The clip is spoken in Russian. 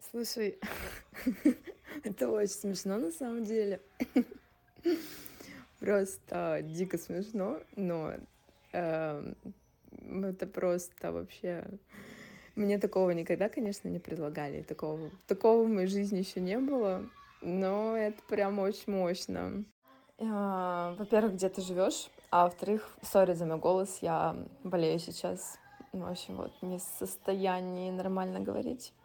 Слушай, это очень смешно на самом деле. Просто дико смешно, но, эм, это просто вообще мне такого никогда, конечно, не предлагали. Такого в моей жизни еще не было, но это прям очень мощно. Во-первых, где ты живешь, а во-вторых, сори за мой голос, я болею сейчас. В общем, вот не в состоянии нормально говорить.